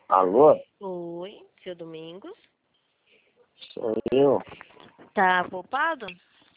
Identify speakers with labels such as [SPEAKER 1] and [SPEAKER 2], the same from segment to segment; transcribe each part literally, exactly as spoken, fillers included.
[SPEAKER 1] Alô?
[SPEAKER 2] Oi, seu Domingos.
[SPEAKER 1] Sou eu?
[SPEAKER 2] Tá poupado?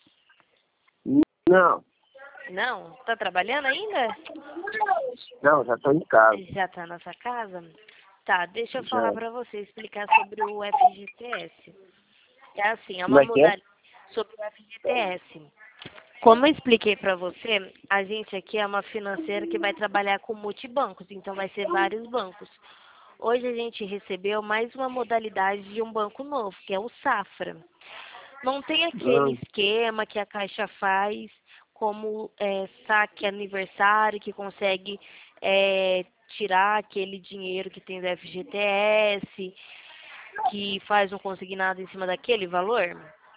[SPEAKER 1] Não,
[SPEAKER 2] Não? Tá trabalhando ainda?
[SPEAKER 1] não, já tô em casa.
[SPEAKER 2] Já tá na sua casa? Tá, deixa eu falar
[SPEAKER 1] Já.
[SPEAKER 2] pra você, explicar sobre o F G T S. É assim, é
[SPEAKER 1] Como
[SPEAKER 2] uma
[SPEAKER 1] é que é?
[SPEAKER 2] modalidade sobre o F G T S. Como eu expliquei pra você, a gente aqui é uma financeira que vai trabalhar com multibancos, então vai ser vários bancos. Hoje a gente recebeu mais uma modalidade de um banco novo, que é o Safra. Não tem aquele
[SPEAKER 1] Não,
[SPEAKER 2] esquema que a Caixa faz, como é, saque aniversário, que consegue é, tirar aquele dinheiro que tem do F G T S, que faz um consignado em cima daquele valor.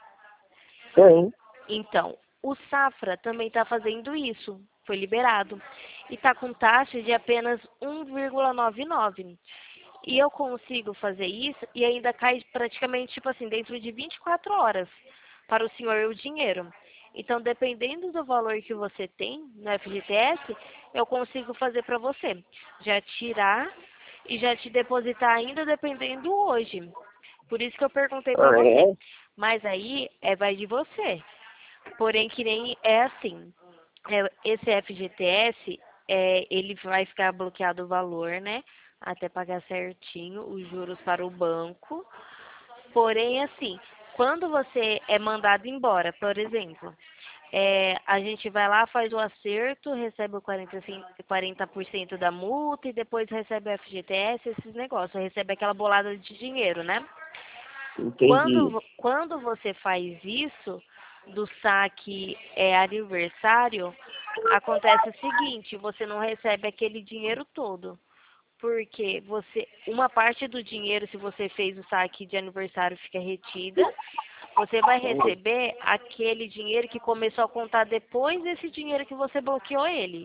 [SPEAKER 1] tem.
[SPEAKER 2] Então, o Safra também está fazendo isso, foi liberado, e está com taxa de apenas um vírgula noventa e nove. E eu consigo fazer isso e ainda cai praticamente, tipo assim, dentro de vinte e quatro horas para o senhor o dinheiro. Então, dependendo do valor que você tem no F G T S, eu consigo fazer para você. Já tirar e já te depositar ainda dependendo hoje. Por isso que eu perguntei para
[SPEAKER 1] Ah,
[SPEAKER 2] você.
[SPEAKER 1] é?
[SPEAKER 2] Mas aí é vai de você. Porém, que nem é assim. É, esse F G T S, é, ele vai ficar bloqueado o valor, né? Até pagar certinho os juros para o banco. Porém, assim, quando você é mandado embora, por exemplo, é, a gente vai lá, faz o acerto, recebe o quarenta por cento quarenta por cento da multa e depois recebe o F G T S, esses negócios, recebe aquela bolada de dinheiro, né? Quando,
[SPEAKER 1] Entendi.
[SPEAKER 2] vo- quando você faz isso, do saque é, aniversário, acontece o seguinte, você não recebe aquele dinheiro todo. Porque você, uma parte do dinheiro, se você fez o saque de aniversário, fica retida. Você vai receber aquele dinheiro que começou a contar depois desse dinheiro que você bloqueou ele.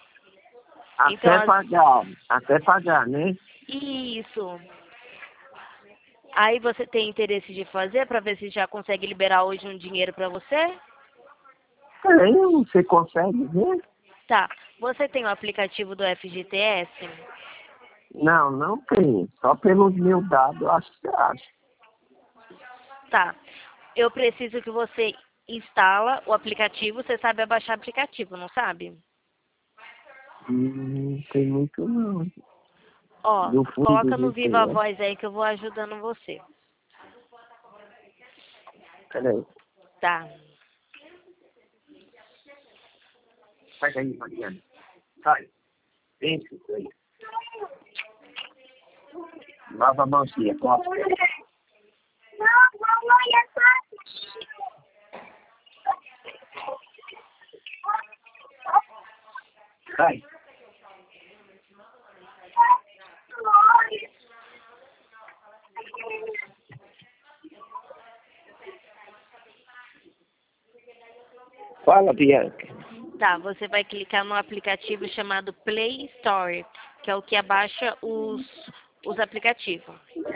[SPEAKER 2] Então,
[SPEAKER 1] Até
[SPEAKER 2] as-
[SPEAKER 1] pagar, até pagar, né?
[SPEAKER 2] isso. Aí você tem interesse de fazer para ver se já consegue liberar hoje um dinheiro para você?
[SPEAKER 1] Tem, você consegue ver?
[SPEAKER 2] Tá. Você tem o aplicativo do F G T S?
[SPEAKER 1] Não, não tem. Só pelos meus dados, eu acho que você acha.
[SPEAKER 2] Tá. Eu preciso que você instala o aplicativo. Você sabe abaixar aplicativo, não sabe?
[SPEAKER 1] Hum, não tem muito não.
[SPEAKER 2] Ó,
[SPEAKER 1] Do fundo
[SPEAKER 2] coloca no
[SPEAKER 1] do
[SPEAKER 2] Viva
[SPEAKER 1] tempo.
[SPEAKER 2] Voz aí que eu vou ajudando você.
[SPEAKER 1] Peraí.
[SPEAKER 2] Tá.
[SPEAKER 1] Sai daí, Mariana. Sai. Pensa isso aí. Lava a mãozinha, costa. Sai. Fala, Bianca.
[SPEAKER 2] Tá, você vai clicar no aplicativo chamado Play Store, que é o que abaixa os, os aplicativos.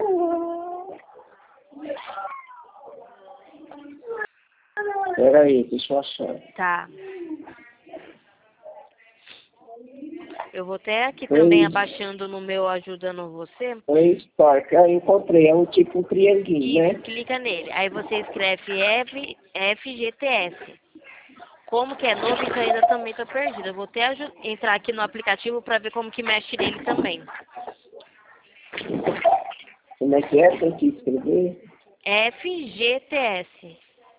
[SPEAKER 1] Peraí, deixa eu achar.
[SPEAKER 2] Tá. Eu vou até aqui também
[SPEAKER 1] Play,
[SPEAKER 2] abaixando no meu ajudando você.
[SPEAKER 1] Play Store, que eu encontrei. É um tipo um trianguinho,
[SPEAKER 2] Isso,
[SPEAKER 1] né?
[SPEAKER 2] clica nele. Aí você escreve F, F G T S. Como que é novo, então ainda também tô perdida. Eu vou até aju- entrar aqui no aplicativo para ver como que mexe nele também.
[SPEAKER 1] Como é que é? Tem que escrever?
[SPEAKER 2] F G T S.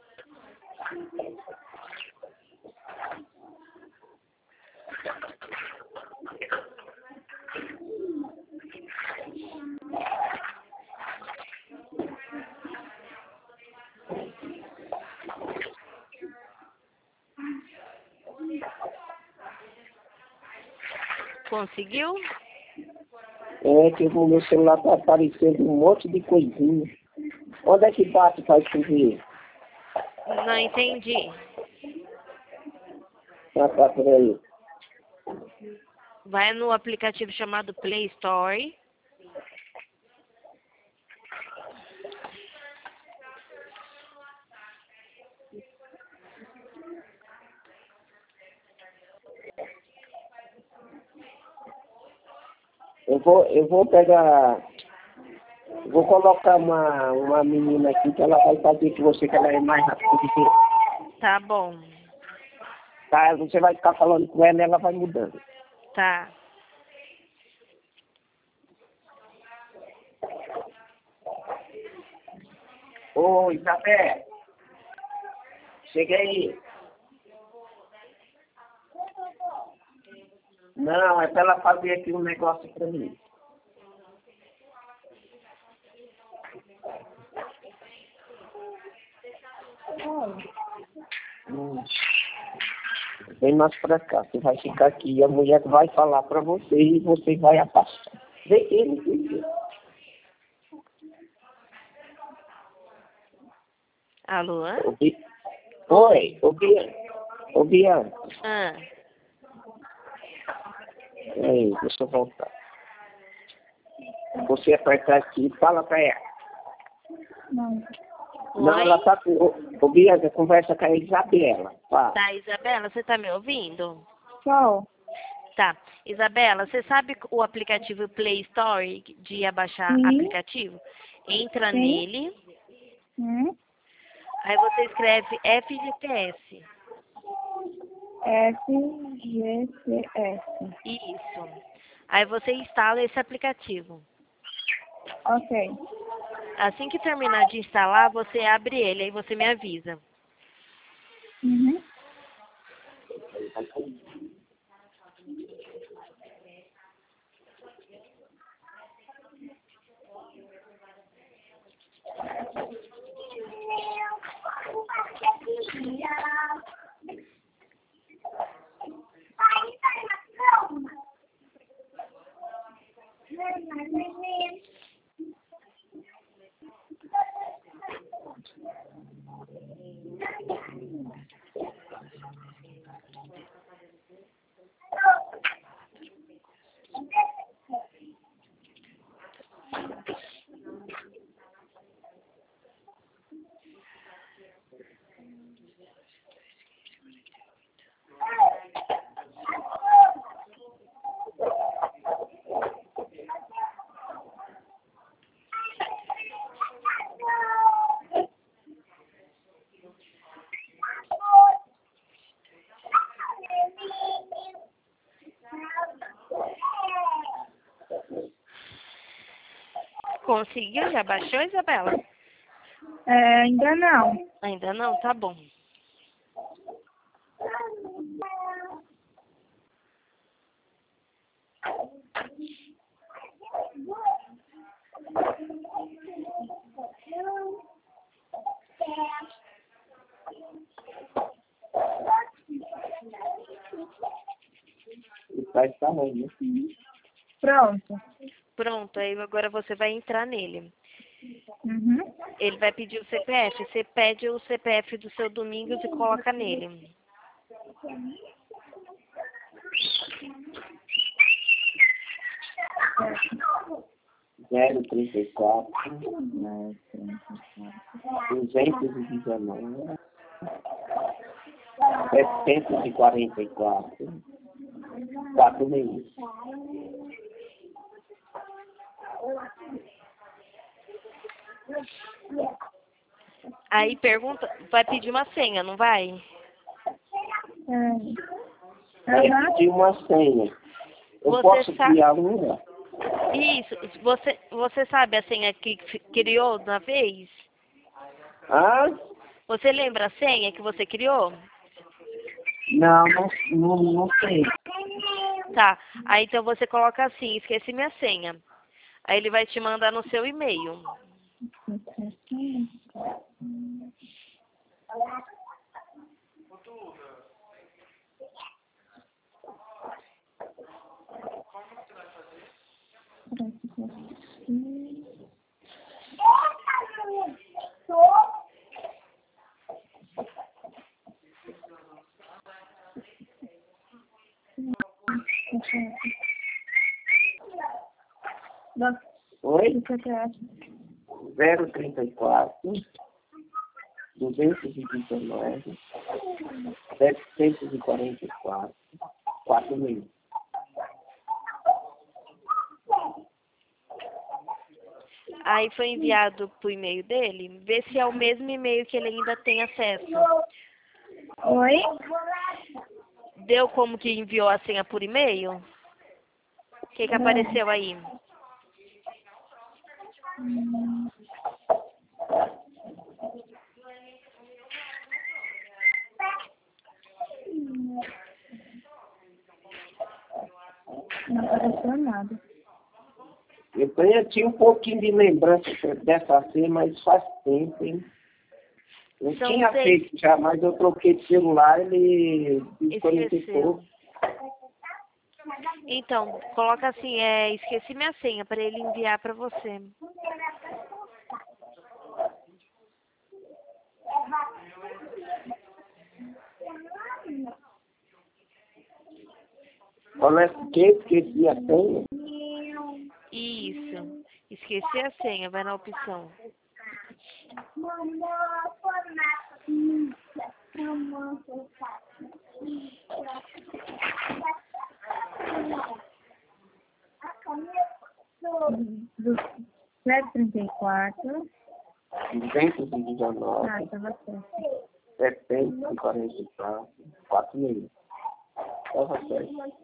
[SPEAKER 2] Conseguiu?
[SPEAKER 1] É que o meu celular tá aparecendo um monte de coisinha. Onde é que bate para escrever?
[SPEAKER 2] Não entendi.
[SPEAKER 1] Ah, tá, peraí.
[SPEAKER 2] Vai no aplicativo chamado Play Store.
[SPEAKER 1] Eu vou, eu vou pegar, vou colocar uma, uma menina aqui que ela vai fazer com você, que ela é mais rápida que você.
[SPEAKER 2] Tá bom.
[SPEAKER 1] Tá, você vai ficar falando com ela e ela vai mudando.
[SPEAKER 2] Tá.
[SPEAKER 1] Ô, Isabel, chega aí. Não, é pra ela fazer aqui um negócio pra mim. Hum. Vem mais pra cá, você vai ficar aqui e a mulher vai falar pra você e você vai afastar. Vem aqui, vem aqui.
[SPEAKER 2] Alô?
[SPEAKER 1] Ô, Bi- Oi, ô Bianca. Ô Bianca.
[SPEAKER 2] Ah,
[SPEAKER 1] Aí, deixa eu voltar. Você apertar aqui, fala pra ela. Não,
[SPEAKER 2] oi?
[SPEAKER 1] ela tá com... Ô, ô Bianca, conversa com a Isabela. Fala.
[SPEAKER 2] Tá, Isabela, você tá me ouvindo?
[SPEAKER 3] Qual?
[SPEAKER 2] Tá. Isabela, você sabe o aplicativo Play Store de abaixar
[SPEAKER 3] Sim.
[SPEAKER 2] aplicativo? Entra
[SPEAKER 3] Sim.
[SPEAKER 2] nele,
[SPEAKER 3] Hum?
[SPEAKER 2] aí você escreve F G T S.
[SPEAKER 3] F G T S.
[SPEAKER 2] Isso. Aí você instala esse aplicativo.
[SPEAKER 3] Ok.
[SPEAKER 2] Assim que terminar de instalar, você abre ele, aí você me avisa.
[SPEAKER 3] Uhum.
[SPEAKER 2] Conseguiu? Já baixou, Isabela?
[SPEAKER 3] É, ainda não.
[SPEAKER 2] Ainda não? Tá bom.
[SPEAKER 1] Vai estar aí,
[SPEAKER 3] Pronto.
[SPEAKER 2] Pronto, aí agora você vai entrar nele.
[SPEAKER 3] Uhum.
[SPEAKER 2] Ele vai pedir o C P F. Você pede o C P F do seu Domingos e coloca nele.
[SPEAKER 1] zero trinta e quatro, duzentos e dezenove, setecentos e quarenta e quatro, quatro meses.
[SPEAKER 2] Aí pergunta, vai pedir uma senha, não vai?
[SPEAKER 3] Uhum.
[SPEAKER 1] Vai pedir uma senha. Eu
[SPEAKER 2] Você
[SPEAKER 1] posso
[SPEAKER 2] sabe-
[SPEAKER 1] criar uma?
[SPEAKER 2] Isso. Você, você sabe a senha que f- criou na vez?
[SPEAKER 1] Ah?
[SPEAKER 2] Você lembra a senha que você criou?
[SPEAKER 1] Não, não, não, não sei.
[SPEAKER 2] Tá. Aí então você coloca assim, esqueci minha senha. Aí ele vai te mandar no seu e-mail.
[SPEAKER 1] Oi? zero trinta e quatro, duzentos e dezenove, setecentos e quarenta e quatro, quatro mil.
[SPEAKER 2] Aí foi enviado pro e-mail dele. Vê se é o mesmo e-mail que ele ainda tem acesso.
[SPEAKER 3] Oi?
[SPEAKER 2] Deu como que enviou a senha por e-mail? O que que apareceu aí?
[SPEAKER 3] Hum. Não apareceu nada.
[SPEAKER 1] Eu tenho- tinha um pouquinho de lembrança dessa senha, mas faz tempo, hein? Eu
[SPEAKER 2] São
[SPEAKER 1] tinha
[SPEAKER 2] seis.
[SPEAKER 1] feito já, mas eu troquei de celular, ele desconectou.
[SPEAKER 2] Esqueceu. Então, coloca assim, é, esqueci minha senha para ele enviar para você.
[SPEAKER 1] Olha, que esqueci a senha.
[SPEAKER 2] Isso. Esqueci a senha, vai na opção.
[SPEAKER 3] Do sete trinta e quatro.
[SPEAKER 1] duzentos e dezenove,
[SPEAKER 3] Ah, estava certo.
[SPEAKER 1] setecentos e quarenta e quatro, quatro mil. Estava certo.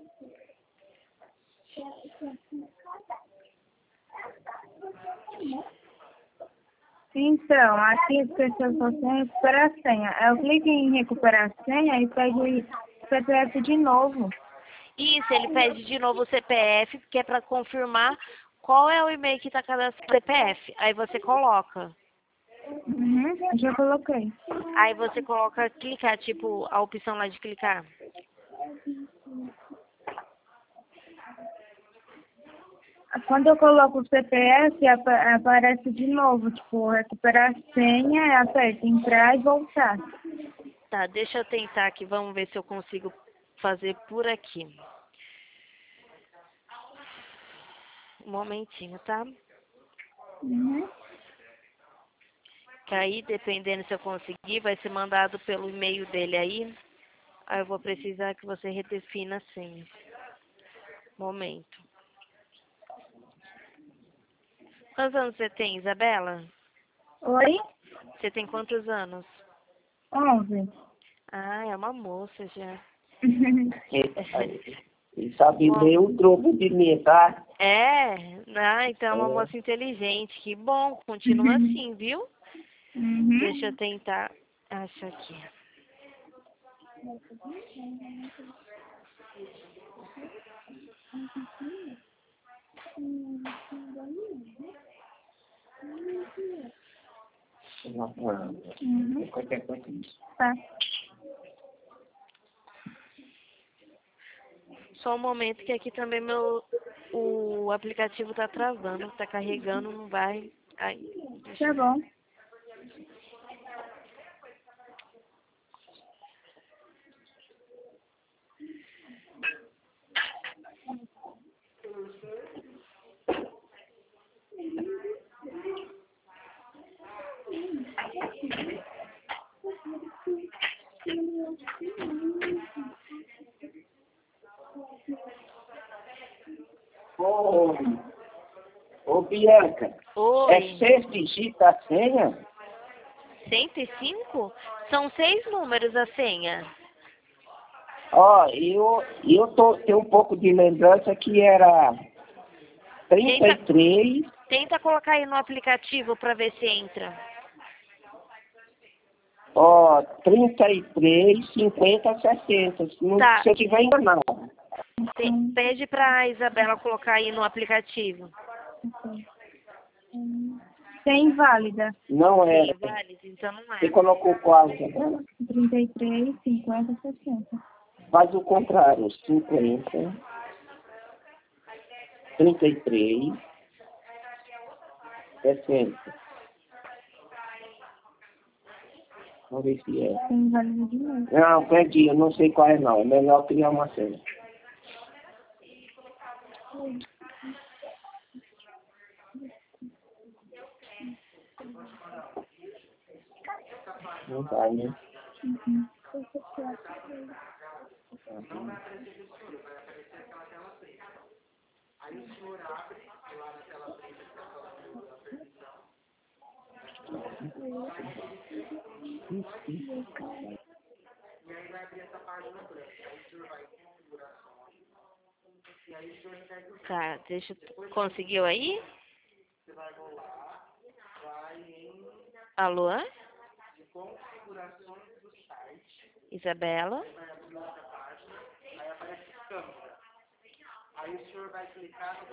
[SPEAKER 3] Então, aqui as pessoas podem recuperar a senha. Eu clico em recuperar a senha e pego o C P F de novo.
[SPEAKER 2] Isso, ele pede de novo o C P F, que é para confirmar qual é o e-mail que está cadastrado no C P F. Aí você coloca.
[SPEAKER 3] Uhum, já coloquei.
[SPEAKER 2] Aí você coloca clicar, tipo, a opção lá de clicar.
[SPEAKER 3] Quando eu coloco o C P F, apa- aparece de novo, tipo, recuperar a senha, aperta entrar e voltar.
[SPEAKER 2] Tá, deixa eu tentar aqui, vamos ver se eu consigo fazer por aqui. Um momentinho, tá?
[SPEAKER 3] Uhum.
[SPEAKER 2] Que aí, dependendo se eu conseguir, vai ser mandado pelo e-mail dele aí. Aí eu vou precisar que você redefina a senha. Momento. Quantos anos você tem, Isabela?
[SPEAKER 3] Oi?
[SPEAKER 2] Você tem quantos anos?
[SPEAKER 3] onze.
[SPEAKER 2] Ah, é uma moça já.
[SPEAKER 1] E sabe
[SPEAKER 2] Bom.
[SPEAKER 1] ler o troco de mim, tá?
[SPEAKER 2] É? Ah, então é uma
[SPEAKER 1] É.
[SPEAKER 2] moça inteligente. Que bom, continua assim, viu?
[SPEAKER 3] Uhum.
[SPEAKER 2] Deixa eu tentar achar aqui.
[SPEAKER 3] Uhum.
[SPEAKER 1] Qualquer coisa.
[SPEAKER 3] Tá.
[SPEAKER 2] Só um momento que aqui também meu o aplicativo tá travando, tá carregando, não vai. Ai, deixa
[SPEAKER 3] Tá
[SPEAKER 2] eu...
[SPEAKER 3] bom.
[SPEAKER 1] Ô, ô Bianca,
[SPEAKER 2] Oi,
[SPEAKER 1] é seis dígitos a senha?
[SPEAKER 2] cento e cinco? São seis números a senha.
[SPEAKER 1] Ó, eu, eu tô, tenho um pouco de lembrança que era trinta e três,
[SPEAKER 2] Tenta colocar aí no aplicativo para ver se entra.
[SPEAKER 1] ó, trinta e três, cinquenta, sessenta. Se, não,
[SPEAKER 2] Tá.
[SPEAKER 1] se eu tiver enganado.
[SPEAKER 2] Te- Pede pra Isabela colocar aí no aplicativo.
[SPEAKER 3] Tem inválida.
[SPEAKER 1] Não é.
[SPEAKER 2] Sim, válido, então não
[SPEAKER 1] Você
[SPEAKER 2] é.
[SPEAKER 1] colocou qual, Isabela?
[SPEAKER 3] trinta e três, cinquenta, sessenta.
[SPEAKER 1] Faz o contrário, cinquenta, trinta e três, sessenta. Vamos ver se é.
[SPEAKER 3] Tem inválida de novo.
[SPEAKER 1] Não, perdi, eu não sei qual é não. É melhor criar uma senha. Não vai, né?
[SPEAKER 3] Uhum.
[SPEAKER 4] E aí vai abrir essa página branca. Aí o senhor vai em configurações. E aí o senhor segue o
[SPEAKER 2] Tá, deixa eu... Conseguiu aí?
[SPEAKER 4] Você vai rolar, vai em
[SPEAKER 2] Alô?
[SPEAKER 4] configurações do site,
[SPEAKER 2] Isabela?
[SPEAKER 4] vai abrir outra página, aí aparece câmera. Aí o senhor vai clicar no